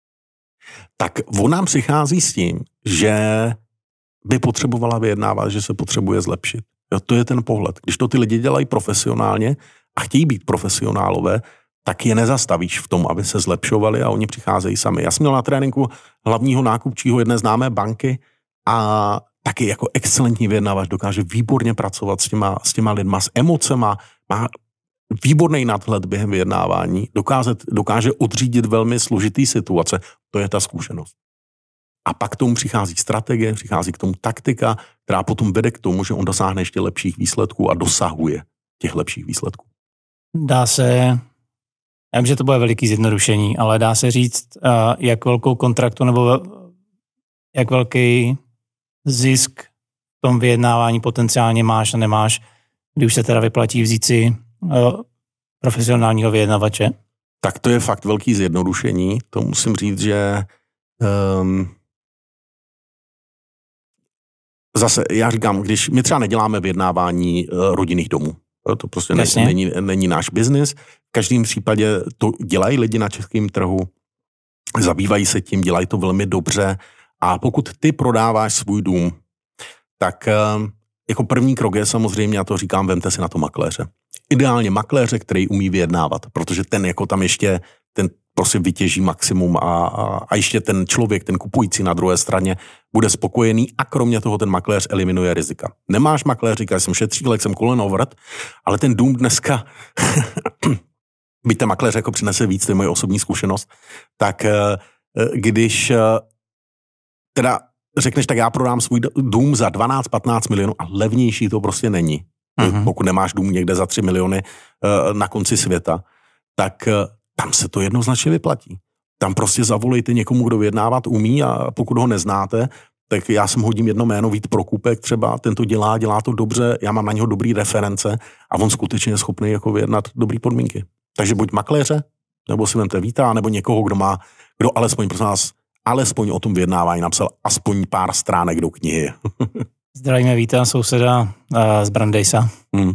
tak on nám přichází s tím, že by potřebovala vyjednávat, že se potřebuje zlepšit. Jo, to je ten pohled. Když to ty lidi dělají profesionálně a chtějí být profesionálové, tak je nezastavíš v tom, aby se zlepšovali a oni přicházejí sami. Já jsem měl na tréninku hlavního nákupčího jedné známé banky a taky jako excelentní vyjednavač, dokáže výborně pracovat s těma, s těma lidma, s emocema, má výborný nadhled během vyjednávání, dokáže, dokáže odřídit velmi složitý situace. To je ta zkušenost. A pak k tomu přichází strategie, přichází k tomu taktika, která potom vede k tomu, že on dosáhne ještě lepších výsledků a dosahuje těch lepších výsledků. Dá se, já vím, že to bude veliký zjednodušení, ale dá se říct, jak velkou kontraktu nebo jak velký zisk v tom vyjednávání potenciálně máš a nemáš, když už se teda vyplatí vzít si profesionálního vyjednavače? Tak to je fakt velký zjednodušení. To musím říct, že um, zase já říkám, když my třeba neděláme vyjednávání uh, rodinných domů, to prostě ne, není, není náš biznis. V každém případě to dělají lidi na českém trhu, zabývají se tím, dělají to velmi dobře a pokud ty prodáváš svůj dům, tak um, jako první krok je samozřejmě, já to říkám, vemte si na to makléře. Ideálně makléře, který umí vyjednávat, protože ten jako tam ještě, ten prostě vytěží maximum a, a, a ještě ten člověk, ten kupující na druhé straně bude spokojený a kromě toho ten makléř eliminuje rizika. Nemáš makléř, říká, jsem šetřílek, jsem kolenovrat, ale ten dům dneska, byť ten makléř jako přinese víc, to je moje osobní zkušenost, tak když teda řekneš, tak já prodám svůj dům za dvanáct patnáct milionů a levnější to prostě není. Uh-huh. Pokud nemáš dům někde za tři miliony uh, na konci světa, tak uh, tam se to jednoznačně vyplatí. Tam prostě zavolejte někomu, kdo vyjednávat umí a pokud ho neznáte, tak já sem hodím jedno jméno, Vít Prokupek třeba, ten to dělá, dělá to dobře, já mám na něho dobrý reference a on skutečně je schopný jako vyjednat dobrý podmínky. Takže buď makléře, nebo si vemte Víta, nebo někoho, kdo má, kdo alespoň, prosím vás, alespoň o tom vyjednávání napsal aspoň pár stránek do knihy. Zdravíme Víta, souseda uh, z Brandejsa. Hmm.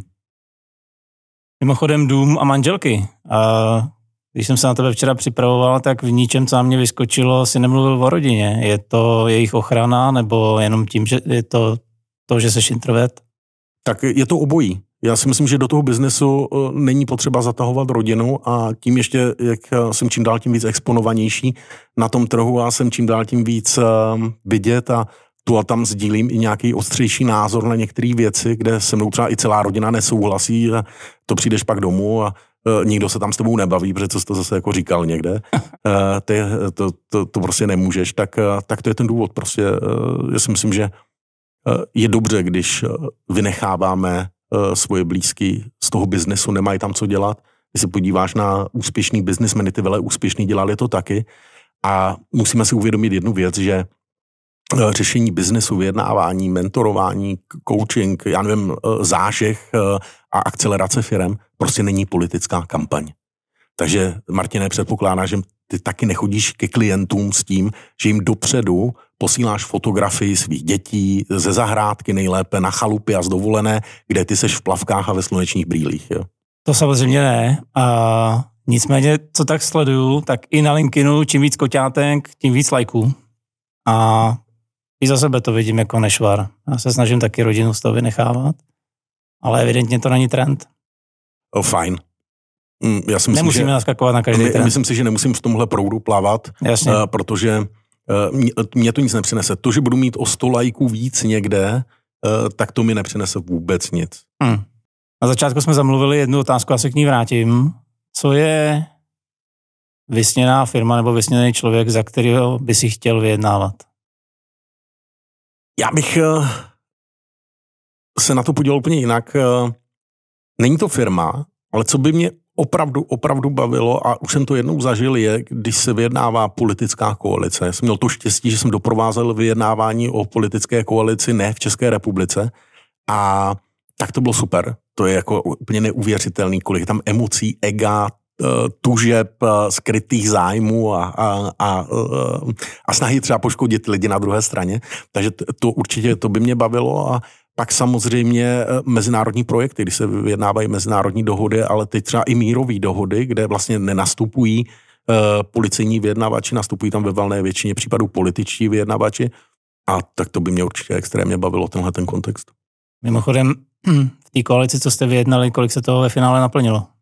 Mimochodem dům a manželky. Uh, když jsem se na tebe včera připravoval, tak v ničem, co na mě vyskočilo, si nemluvil o rodině. Je to jejich ochrana, nebo jenom tím, že je to to, že jsi introvert? Tak je to obojí. Já si myslím, že do toho biznesu není potřeba zatahovat rodinu a tím ještě, jak jsem čím dál tím víc exponovanější na tom trhu a jsem čím dál tím víc vidět a tu a tam sdílím i nějaký ostřejší názor na některé věci, kde se mnou třeba i celá rodina nesouhlasí a to přijdeš pak domů a nikdo se tam s tebou nebaví, protože co jsi to zase jako říkal někde, Ty, to, to, to prostě nemůžeš, tak, tak to je ten důvod. Prostě já si myslím, že je dobře, když vynecháváme svoje blízky z toho biznesu, nemají tam co dělat. Když se podíváš na úspěšný biznismeny, ty vele úspěšný dělali to taky a musíme si uvědomit jednu věc, že řešení biznesu, vyjednávání, mentorování, coaching, já nevím, zážeh a akcelerace firem prostě není politická kampaň. Takže Martine, předpokládá, že ty taky nechodíš ke klientům s tím, že jim dopředu posíláš fotografii svých dětí ze zahrádky nejlépe na chalupy a z dovolené, kde ty seš v plavkách a ve slunečních brýlích. Jo? To samozřejmě ne. A nicméně, co tak sleduju, tak i na LinkedInu, čím víc koťátek, tím víc lajků. A i za sebe to vidím jako nešvar. Já se snažím taky rodinu z toho vynechávat, ale evidentně to není trend. Oh, fajn. Já si myslím, Nemusíme že, naskakovat na každý trend. Myslím si, že nemusím v tomhle proudu plavat, Jasně. Uh, protože uh, mě, mě to nic nepřinese. To, že budu mít o sto lajků víc někde, uh, tak to mi nepřinese vůbec nic. Hmm. Na začátku jsme zamluvili jednu otázku, já se k ní vrátím. Co je vysněná firma nebo vysněný člověk, za kterého by si chtěl vyjednávat? Já bych uh, se na to podíval úplně jinak. Uh, není to firma, ale co by mě opravdu, opravdu bavilo, a už jsem to jednou zažil, je, když se vyjednává politická koalice. Já jsem měl to štěstí, že jsem doprovázel vyjednávání o politické koalici ne v České republice a tak to bylo super. To je jako úplně neuvěřitelný, kolik je tam emocí, ega, tužeb, skrytých zájmů a, a, a, a snahy třeba poškodit lidi na druhé straně. Takže to určitě to by mě bavilo a pak samozřejmě mezinárodní projekty, když se vyjednávají mezinárodní dohody, ale teď třeba i mírové dohody, kde vlastně nenastupují uh, policejní vyjednavači, nastupují tam ve valné většině případů političtí vyjednavači a tak to by mě určitě extrémně bavilo, tenhle ten kontext. Mimochodem, v té koalici, co jste vyjednali, kolik se toho ve finále naplnilo?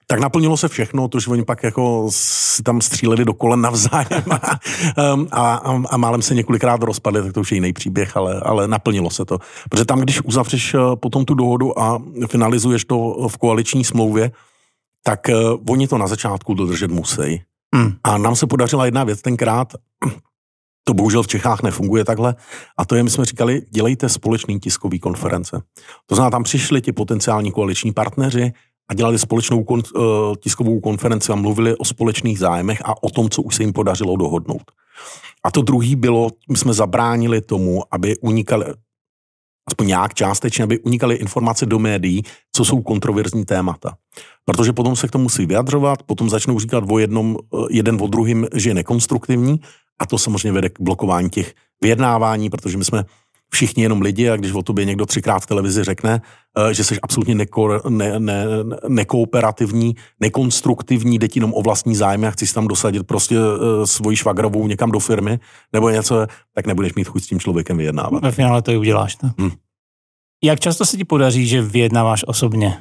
Tak naplnilo se všechno, to, že oni pak jako si tam stříleli do kolen navzájem a, a, a, a málem se několikrát rozpadli, tak to už je jiný příběh, ale, ale naplnilo se to. Protože tam, když uzavřeš potom tu dohodu a finalizuješ to v koaliční smlouvě, tak uh, oni to na začátku dodržet musí. Hmm. A nám se podařila jedna věc tenkrát, to bohužel v Čechách nefunguje takhle, a to je, my jsme říkali, dělejte společný tiskový konference. To znamená, tam přišli ti potenciální koaliční partneři a dělali společnou kon, uh, tiskovou konferenci a mluvili o společných zájmech a o tom, co už se jim podařilo dohodnout. A to druhý bylo, my jsme zabránili tomu, aby unikaly, aspoň nějak částečně, aby unikaly informace do médií, co jsou kontroverzní témata. Protože potom se k tomu musí vyjadřovat, potom začnou říkat o jednom, jeden o druhým, že je nekonstruktivní, a to samozřejmě vede k blokování těch vyjednávání, protože my jsme všichni jenom lidi, a když o tobě někdo třikrát v televizi řekne, že jsi absolutně neko, ne, ne, nekooperativní, nekonstruktivní, jde ti jenom o vlastní zájmy a chceš tam dosadit prostě svoji švagrovou někam do firmy, nebo něco, tak nebudeš mít chuť s tím člověkem vyjednávat. Ve finále to i uděláš. Ne? Hmm. Jak často se ti podaří, že vyjednáváš osobně?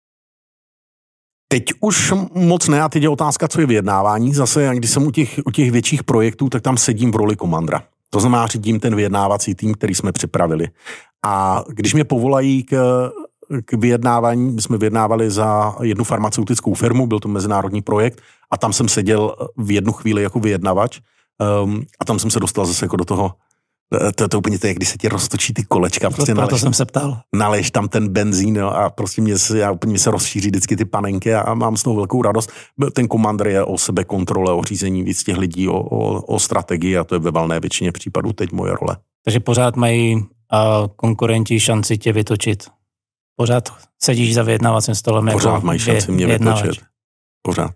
Teď už moc ne, a teď je otázka, co je vyjednávání. Zase, když jsem u těch, u těch větších projektů, tak tam sedím v roli komandra. To znamená, řídím ten vyjednávací tým, který jsme připravili. A když mě povolají k, k vyjednávání, my jsme vyjednávali za jednu farmaceutickou firmu, byl to mezinárodní projekt, a tam jsem seděl v jednu chvíli jako vyjednavač, um, a tam jsem se dostal zase jako do toho, to je to úplně to, když se ti roztočí ty kolečka. Prostě proto jsem se ptal. Naleješ tam ten benzín, jo, a prostě mě se, já, úplně mě se rozšíří vždycky ty panenky a, a mám z toho velkou radost. Ten komandr je o sebekontrole, o řízení víc těch lidí, o, o, o strategii, a to je ve valné většině případů teď moje role. Takže pořád mají uh, konkurenti šanci tě vytočit. Pořád sedíš za vyjednávacím stolem. Pořád jako mají šanci mě vytočit. Pořád.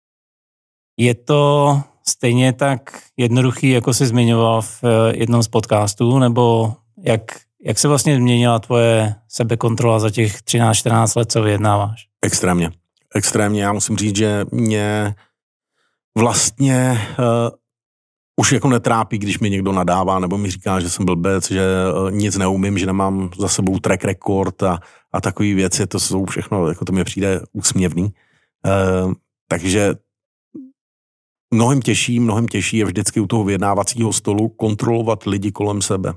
Je to stejně tak jednoduchý, jako jsi zmiňoval v jednom z podcastů, nebo jak, jak se vlastně změnila tvoje sebekontrola za těch třináct čtrnáct let, co vyjednáváš? Extrémně. Extrémně. Já musím říct, že mě vlastně uh, už jako netrápí, když mi někdo nadává, nebo mi říká, že jsem blbec, že uh, nic neumím, že nemám za sebou track record a, a takové věci. To jsou všechno, jako to mi přijde úsměvný. Uh, takže Mnohem těžší, mnohem těžší je vždycky u toho vyjednávacího stolu kontrolovat lidi kolem sebe.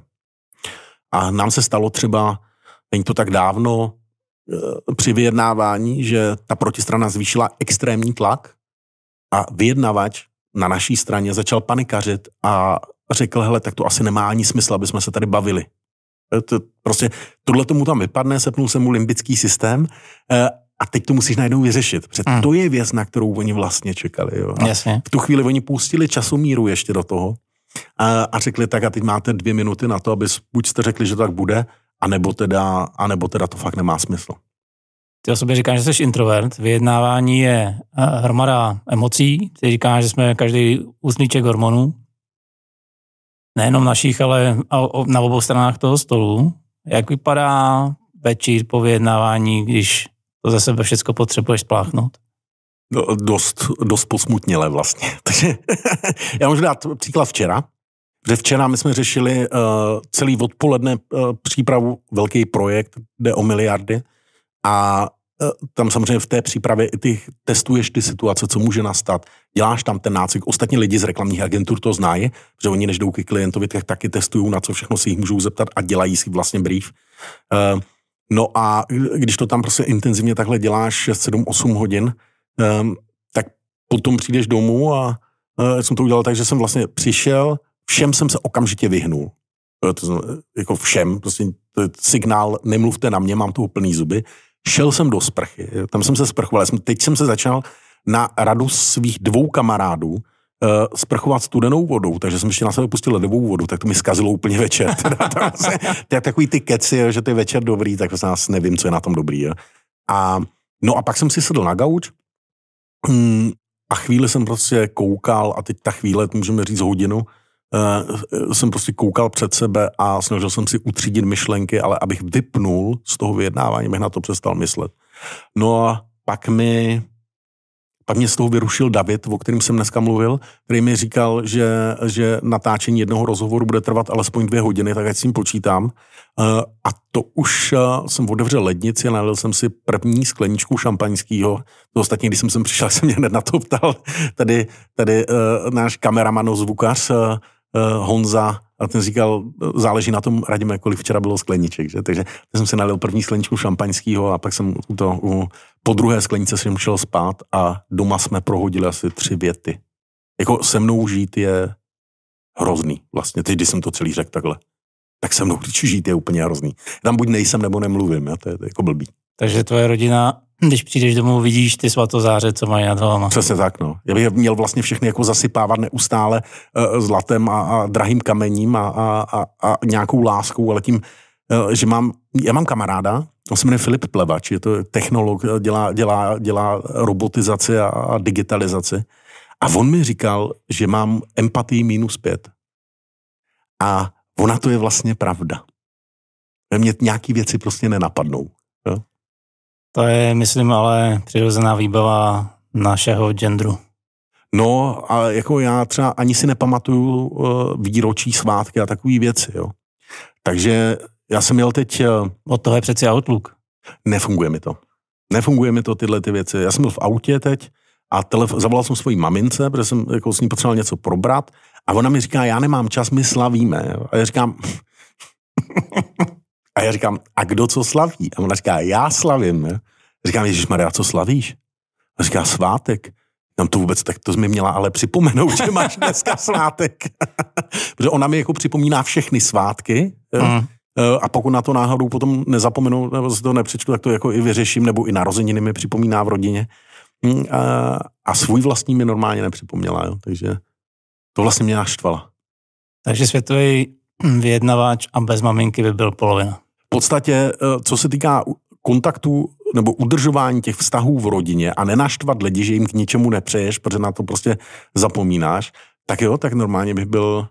A nám se stalo třeba, není to tak dávno, při vyjednávání, že ta protistrana zvýšila extrémní tlak a vyjednavač na naší straně začal panikařit a řekl, hele, tak to asi nemá ani smysl, aby jsme se tady bavili. To, prostě tohle tomu tam vypadne, sepnul se mu limbický systém a teď to musíš najednou vyřešit. Protože hmm. to je věc, na kterou oni vlastně čekali. Jo. A v tu chvíli oni pustili časomíru ještě do toho a, a řekli tak, a teď máte dvě minuty na to, aby buď jste řekli, že to tak bude, anebo teda, anebo teda to fakt nemá smysl. Ty o sobě říkáš, že jsi introvert. Vyjednávání je hromada emocí. Ty říkáš, že jsme každý úsmíček hormonů. Nejenom našich, ale na obou stranách toho stolu. Jak vypadá večer po vyjednávání, když to ze sebe všechno potřebuješ spláchnout? No, dost, dost posmutněle vlastně. Takže já můžu dát příklad včera. Že včera my jsme řešili uh, celý odpoledne uh, přípravu, velký projekt, jde o miliardy, a uh, tam samozřejmě v té přípravě i ty testuješ ty situace, co může nastat, děláš tam ten nácvik. Ostatní lidi z reklamních agentur to znají, že oni než jdou k klientovi, tak taky testují, na co všechno si jich můžou zeptat a dělají si vlastně brief. Uh, no a když to tam prostě intenzivně takhle děláš šest, sedm, osm hodin, um, tak potom přijdeš domů a uh, jsem to udělal tak, že jsem vlastně přišel, všem jsem se okamžitě vyhnul. To znamená, jako všem, prostě to je signál, nemluvte na mě, mám toho plný zuby. Šel jsem do sprchy, tam jsem se sprchoval. Teď jsem se začal na radu svých dvou kamarádů uh, sprchovat studenou vodou, takže jsem ještě na sebe pustil ledovou vodu, tak to mi zkazilo úplně večer. To je takový ty keci, že to je večer dobrý, tak vlastně nás nevím, co je na tom dobrý. Jo. A, no a pak jsem si sedl na gauč hmm, a chvíli jsem prostě koukal, a teď ta chvíle, můžeme říct hodinu, Uh, jsem prostě koukal před sebe a snažil jsem si utřídit myšlenky, ale abych vypnul z toho vyjednávání, bych na to přestal myslet. No a pak mi Pak mě z toho vyrušil David, o kterém jsem dneska mluvil, který mi říkal, že, že natáčení jednoho rozhovoru bude trvat alespoň dvě hodiny, tak ať s tím počítám. A to už jsem otevřel lednici a nalil jsem si první skleničku šampaňského. To ostatně, když jsem sem přišel, jsem mě hned na to ptal. Tady, tady náš kameraman, zvukař Honza, a ten říkal, záleží na tom, Radime, kolik včera bylo skleniček, že? Takže jsem si nalil první skleničku šampaňského a pak jsem to po druhé sklenice jsem šel spát a doma jsme prohodili asi tři věty. Jako se mnou žít je hrozný vlastně, teď, když jsem to celý řekl takhle. Tak se mnou žít je úplně hrozný. Tam buď nejsem, nebo nemluvím, ja? To, je, to je jako blbý. Takže tvoje rodina, když přijdeš domů, vidíš ty svatozáře, co mají nad hlavama. Přesně tak, no. Já bych měl vlastně všechny jako zasypávat neustále uh, zlatem a, a drahým kamením a, a, a, a nějakou láskou, ale tím, uh, že mám, já mám kamaráda, on se jmenuje Filip Plevač, je to technolog, dělá, dělá, dělá robotizaci a, a digitalizaci. A on mi říkal, že mám empatii minus pět. A ona to je vlastně pravda. Mě nějaký věci prostě nenapadnou. Jo? To je, myslím, ale přirozená výbava našeho genderu. No, a jako já třeba ani si nepamatuju uh, výročí, svátky a takové věci, jo. Takže já jsem měl teď... Uh, Od toho je přeci Outlook. Nefunguje mi to. Nefunguje mi to tyhle ty věci. Já jsem byl v autě teď a telef- zavolal jsem svojí mamince, protože jsem jako s ní potřeboval něco probrat a ona mi říká, já nemám čas, my slavíme. Jo. A já říkám... a já říkám, a kdo co slaví? A ona říká, já slavím. Jo. Říkám, Ježišmarja, co slavíš? A říká, svátek. Tam to vůbec, tak to jsi mi měla ale připomenout, že máš dneska svátek. Protože ona mi jako připomíná všechny svátky. Mm. A pokud na to náhodou potom nezapomenu, nebo si to nepřečtu, tak to jako i vyřeším, nebo i narozeniny mi připomíná v rodině. A, a svůj vlastní mi normálně nepřipomněla. Jo. Takže to vlastně mě naštvala. Takže světový vyjednavač a bez maminky by byl polovina. V podstatě, co se týká kontaktu nebo udržování těch vztahů v rodině a nenaštvat lidi, že jim k ničemu nepřeješ, protože na to prostě zapomínáš, tak jo, tak normálně bych byl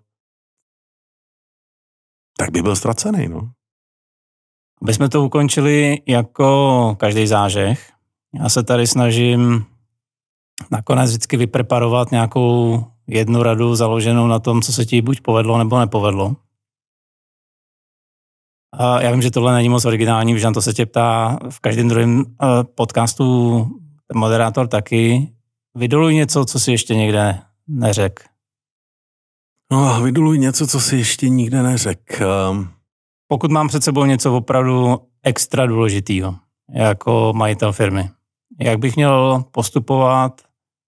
tak by byl ztracený, no. Aby jsme to ukončili jako každý zážeh, já se tady snažím nakonec vždycky vypreparovat nějakou jednu radu založenou na tom, co se ti buď povedlo, nebo nepovedlo. A já vím, že tohle není moc originální, protože na to se tě ptá v každém druhém podcastu ten moderátor taky. Vydoluj něco, co si ještě někde neřekl. No, vydoluj něco, co si ještě nikde neřekl. Pokud mám před sebou něco opravdu extra důležitýho, jako majitel firmy, jak bych měl postupovat,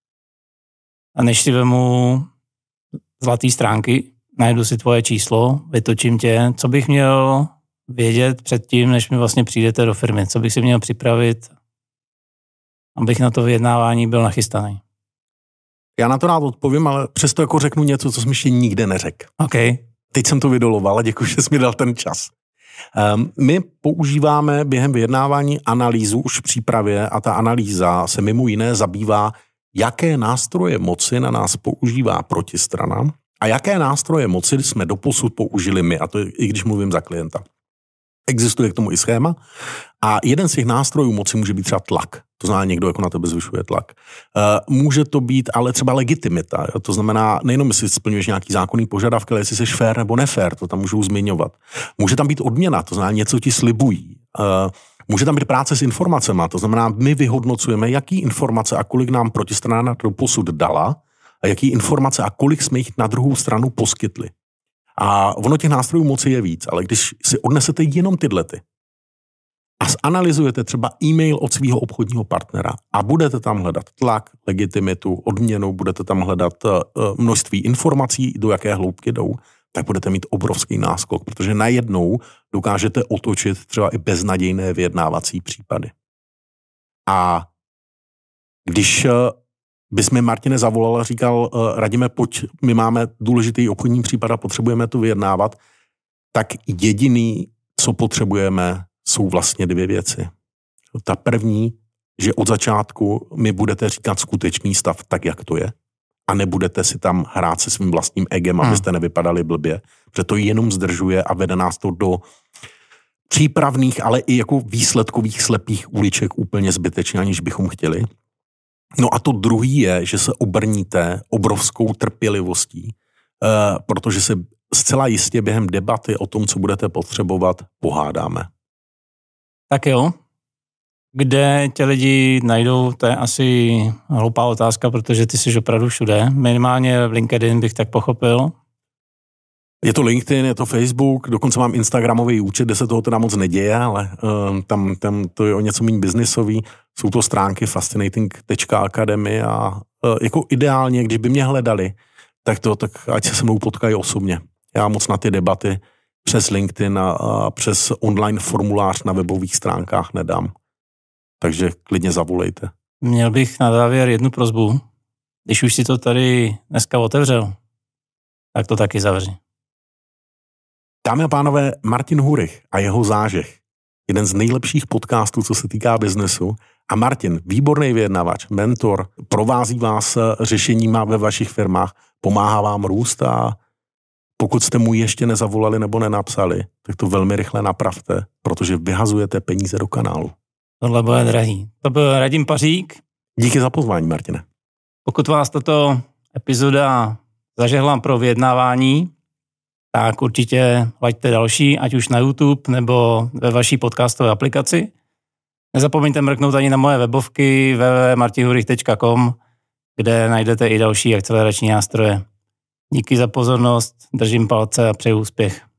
než si vemu zlatý stránky, najdu si tvoje číslo, vytočím tě, co bych měl vědět předtím, než mi vlastně přijdete do firmy, co bych si měl připravit, abych na to vyjednávání byl nachystaný. Já na to rád odpovím, ale přesto jako řeknu něco, co jsem ještě nikde neřekl. OK. Teď jsem to vydoloval a děkuji, že jsi mi dal ten čas. Um, my používáme během vyjednávání analýzu už v přípravě a ta analýza se mimo jiné zabývá, jaké nástroje moci na nás používá protistrana a jaké nástroje moci jsme doposud použili my, a to i když mluvím za klienta. Existuje k tomu i schéma a jeden z těch nástrojů moci může být třeba tlak. To znamená, někdo jako na tebe zvyšuje tlak. Uh, může to být ale třeba legitimita. Jo? To znamená, nejenom jestli splňuješ nějaký zákonný požadavky, ale jestli jsi fair nebo nefér, to tam můžou zmiňovat. Může tam být odměna, to znamená, něco ti slibují. Uh, může tam být práce s informacemi, to znamená, my vyhodnocujeme, jaký informace a kolik nám protistrana doposud dala a jaký informace a kolik jsme jich na druhou stranu poskytli. A ono těch nástrojů moci je víc, ale když si odnesete jenom tyhle ty a zanalyzujete třeba e-mail od svého obchodního partnera a budete tam hledat tlak, legitimitu, odměnu, budete tam hledat uh, množství informací, do jaké hloubky jdou, tak budete mít obrovský náskok, protože najednou dokážete otočit třeba i beznadějné vyjednávací případy. A když uh, bys mi Martine zavolal a říkal, uh, Radime, pojď, my máme důležitý obchodní případ a potřebujeme to vyjednávat, tak jediný, co potřebujeme, jsou vlastně dvě věci. Ta první, že od začátku mi budete říkat skutečný stav tak, jak to je, a nebudete si tam hrát se svým vlastním egem, hmm. abyste nevypadali blbě, protože to jenom zdržuje a vede nás to do přípravných, ale i jako výsledkových slepých uliček úplně zbytečně, aniž bychom chtěli. No a to druhý je, že se obrníte obrovskou trpělivostí, uh, protože se zcela jistě během debaty o tom, co budete potřebovat, pohádáme. Tak jo. Kde tě lidi najdou, to je asi hloupá otázka, protože ty jsi opravdu všude. Minimálně v LinkedIn bych tak pochopil. Je to LinkedIn, je to Facebook, dokonce mám Instagramový účet, kde se toho teda moc neděje, ale uh, tam, tam to je o něco méně biznisový. Jsou to stránky fascinating tečka academy a uh, jako ideálně, když by mě hledali, tak to, tak ať se se mnou potkají osobně. Já moc na ty debaty přes LinkedIn a, a přes online formulář na webových stránkách nedám. Takže klidně zavolejte. Měl bych na závěr jednu prosbu. Když už si to tady dneska otevřel, tak to taky zavři. Dámy a pánové, Martin Hurich a jeho Zážeh. Jeden z nejlepších podcastů, co se týká biznesu. A Martin, výborný vyjednavač, mentor, provází vás řešeníma ve vašich firmách, pomáhá vám růst a pokud jste mu ještě nezavolali nebo nenapsali, tak to velmi rychle napravte, protože vyhazujete peníze do kanálu. Tohle bude drahý. To byl Radim Pařík. Díky za pozvání, Martine. Pokud vás tato epizoda zažehla pro vyjednávání, tak určitě laďte další, ať už na YouTube nebo ve vaší podcastové aplikaci. Nezapomeňte mrknout ani na moje webovky w w w tečka martinhurich tečka com, kde najdete i další akcelerační nástroje. Díky za pozornost, držím palce a přeju úspěch.